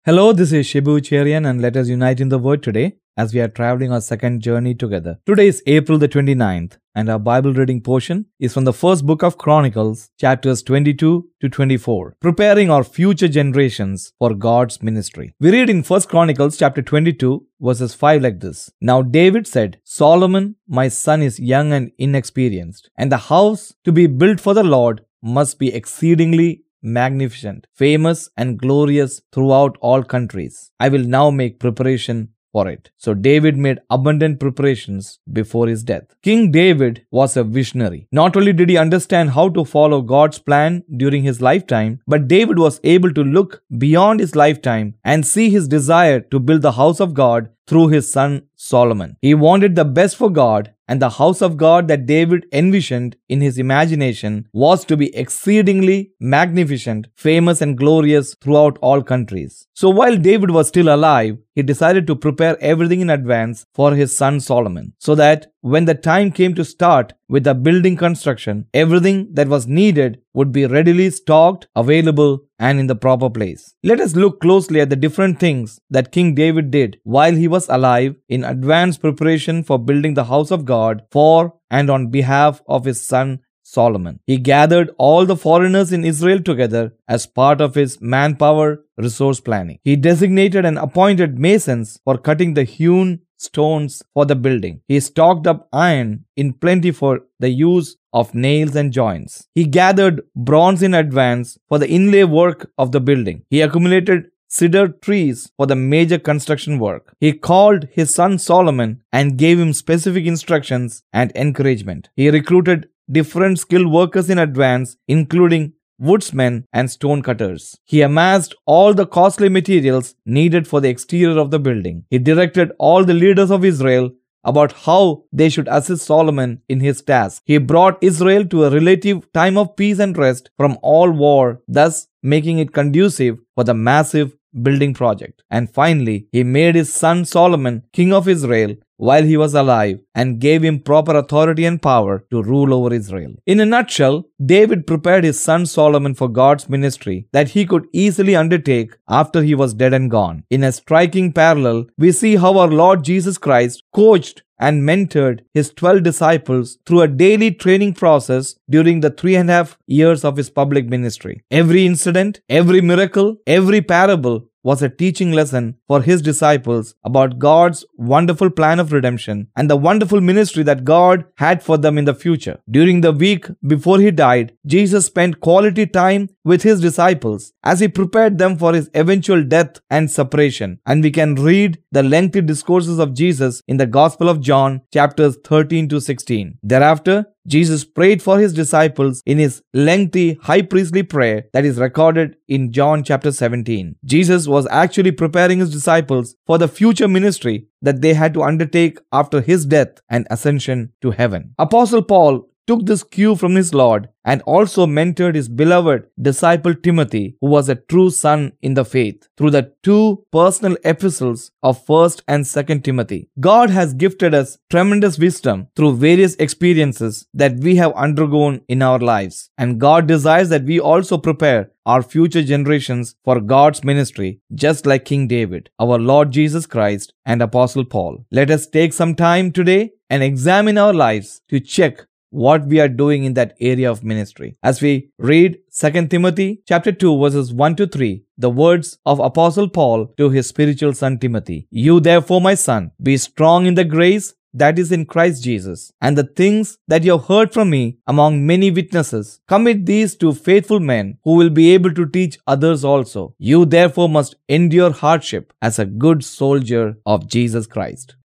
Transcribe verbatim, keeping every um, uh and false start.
Hello, this is Shibu Cherian, and let us unite in the Word today as we are traveling our second journey together. Today is April the twenty-ninth, and our Bible reading portion is from the first book of Chronicles, chapters twenty-two to twenty-four, preparing our future generations for God's ministry. We read in First Chronicles chapter twenty-two, verses five like this. Now David said, Solomon, my son, is young and inexperienced, and the house to be built for the Lord must be exceedingly magnificent, famous and glorious throughout all countries. I will now make preparation for it. So David made abundant preparations before his death. King David was a visionary. Not only did he understand how to follow God's plan during his lifetime, but David was able to look beyond his lifetime and see his desire to build the house of God through his son Solomon. He wanted the best for God, and the house of God that David envisioned in his imagination was to be exceedingly magnificent, famous and glorious throughout all countries. So while David was still alive, he decided to prepare everything in advance for his son Solomon, so that when the time came to start with the building construction, everything that was needed would be readily stocked, available, and in the proper place. Let us look closely at the different things that King David did while he was alive in advanced preparation for building the house of God for and on behalf of his son Solomon. He gathered all the foreigners in Israel together as part of his manpower resource planning. He designated and appointed masons for cutting the hewn stones for the building. He stocked up iron in plenty for the use of nails and joints. He gathered bronze in advance for the inlay work of the building. He accumulated cedar trees for the major construction work. He called his son Solomon and gave him specific instructions and encouragement. He recruited different skilled workers in advance, including woodsmen and stone cutters. He amassed all the costly materials needed for the exterior of the building. He directed all the leaders of Israel about how they should assist Solomon in his task. He brought Israel to a relative time of peace and rest from all war, thus making it conducive for the massive building project. And finally, he made his son Solomon king of Israel while he was alive and gave him proper authority and power to rule over Israel. In a nutshell, David prepared his son Solomon for God's ministry that he could easily undertake after he was dead and gone. In a striking parallel, we see how our Lord Jesus Christ coached and mentored his twelve disciples through a daily training process during the three and a half years of his public ministry. Every incident, every miracle, every parable was a teaching lesson for his disciples about God's wonderful plan of redemption and the wonderful ministry that God had for them in the future. During the week before he died, Jesus spent quality time with his disciples as he prepared them for his eventual death and separation. And we can read the lengthy discourses of Jesus in the Gospel of John, chapters thirteen to sixteen. Thereafter, Jesus prayed for his disciples in his lengthy high priestly prayer that is recorded in John chapter seventeen. Jesus was actually preparing his disciples for the future ministry that they had to undertake after his death and ascension to heaven. Apostle Paul took this cue from his Lord and also mentored his beloved disciple Timothy, who was a true son in the faith, through the two personal epistles of First and Second Timothy. God has gifted us tremendous wisdom through various experiences that we have undergone in our lives, and God desires that we also prepare our future generations for God's ministry, just like King David, our Lord Jesus Christ, and Apostle Paul. Let us take some time today and examine our lives to check what we are doing in that area of ministry. As we read Second Timothy chapter two verses one to three, the words of Apostle Paul to his spiritual son Timothy. You therefore, my son, be strong in the grace that is in Christ Jesus, and the things that you have heard from me among many witnesses, commit these to faithful men who will be able to teach others also. You therefore must endure hardship as a good soldier of Jesus Christ.